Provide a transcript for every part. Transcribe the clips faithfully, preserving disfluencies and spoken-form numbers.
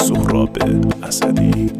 سهراب اسدی.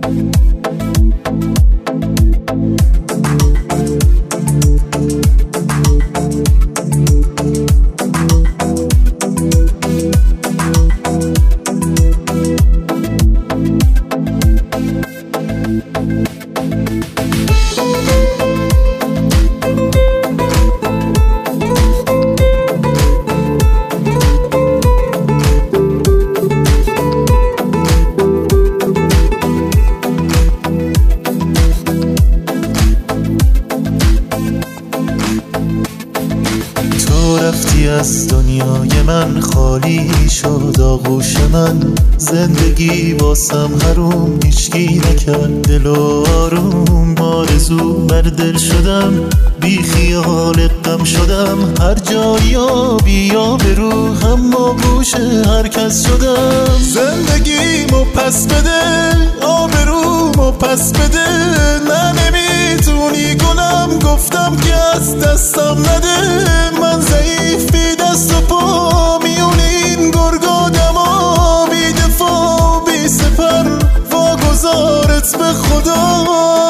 رفتی از دنیای من، خالی شد آغوش من، زندگی واسم حروم، هیچکی نکرد دل و آروم. آرزو بر دل شدم، بی خیال غم شدم، هر جایی آبی یا برو، اما گوش هر کس شدم. زندگیمو پس بده، آبرومو پس بده، نه نمیتونی گلم، گفتم که از دستم نده. من ضعیف بی دست و پا، میون این گرگادم ها، بی دفاع بی سپر، واگذارت به خدا.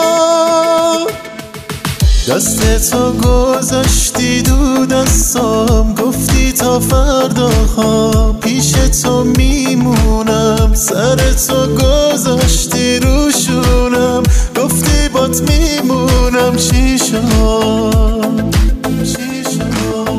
دست تو گذاشتی دو دستام، گفتی تا فردا ها پیش تو میمونم. سر تو گذاشتی رو شونم، گفتی بات میمونم. چی شد؟ چی شد؟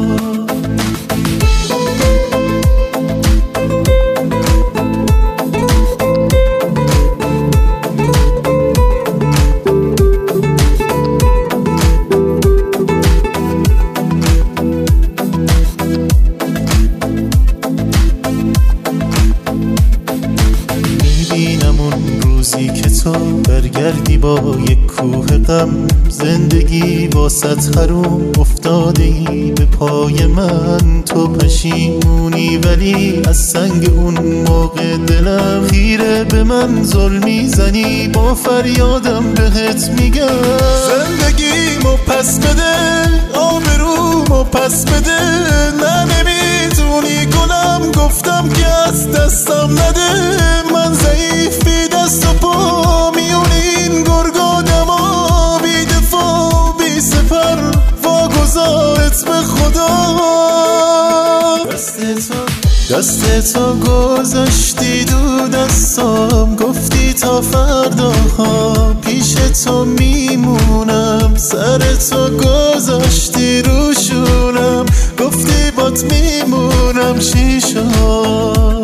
روزی که تو برگردی با یک کوه غم، زندگی واسط حروم افتاده ای به پای من. تو پشیمونی ولی از سنگ اون موقع دلم، خیره به من ظلمی زنی، با فریادم بهت میگم. زندگیمو پس بده، آبرومو پس بده، نه نمیتونی گلم، گفتم که از دستم نده. من ضعیف بی دست و پا، میون این گرگادم ها، بی دفاع بی سپر، واگذارت به خدا. دست تو دست تو گذاشتی دو دستام، گفتی تا فردا ها پیش تو میمونم. سر تو گذاشتی رو شونم، گفتی بات میمونم. چی شد؟